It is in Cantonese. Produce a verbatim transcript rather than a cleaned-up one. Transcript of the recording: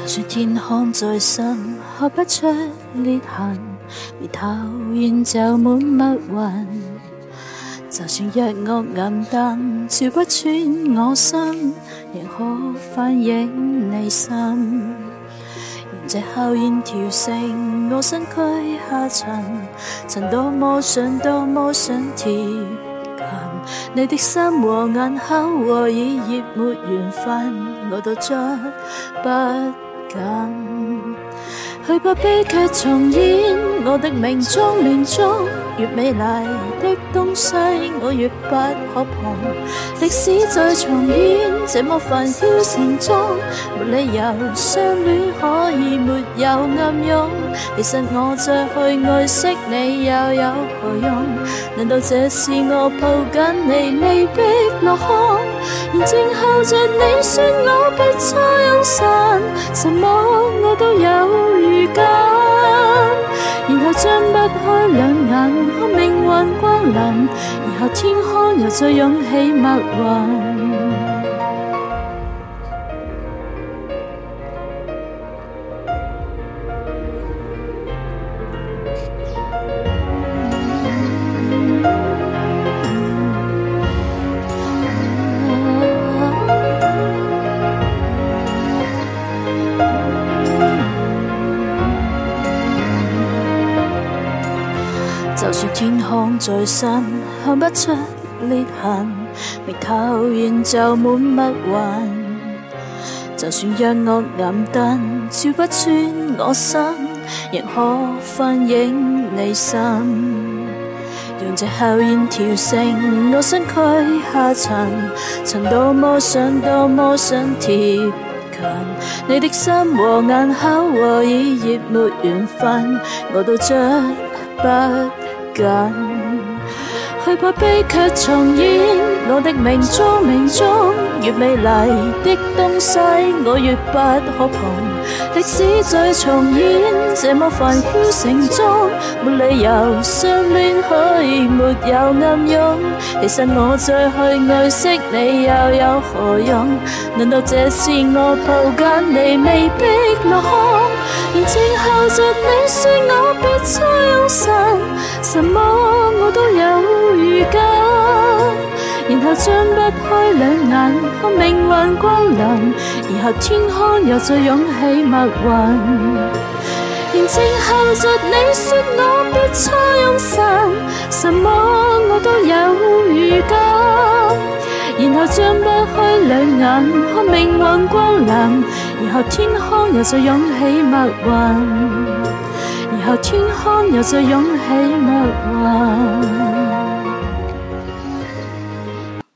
就算天空再深，看不出裂痕，眉頭現就滿密雲。就算日惡暗燈，照不穿我心，仍可反映你心。讓這口煙調成我身軀下沉，曾多麼想多麼想貼近你的心和眼口，和已熱沒緣分，我都捉不緊。去吧悲劇重演，我的命中亂中，越美麗的東西我越不可碰。歷史再重演，這麼繁囂城中，沒理由相戀可以沒有暗湧。其實我再去愛惜你又有何用？難道這是我抱緊你未逼落空？然靜候着你說我別再用神，什麼我都有預感，然後張不開兩眼看命運光臨，然後天空又再湧起密雲。就算天空再深，看不出裂痕，眉頭現就滿密雲。就算日惡暗燈，照不穿我心，仍可反映你心。讓這口煙調成我身軀下沉，曾多麼想多麼想貼近你的心和眼口，和已熱沒緣分，我都捉不緊。去吧悲劇重演，我的命中命中，越美麗的東西我越不可碰。歷史再重演，這麼繁囂城中，沒理由相戀可以沒有暗湧。其實我再去愛惜你又有何用？難道這是我抱緊你未逼落空？然靜候着你說我別再用神，什麼我都有預感，然後張不開兩眼看命運光臨，然後天空又再湧起密雲。然靜候着你說我別再用神，什麼我都有預感，然後張不開兩眼看命運光臨，然後天空又再湧起密雲，然後天空又再湧起密雲。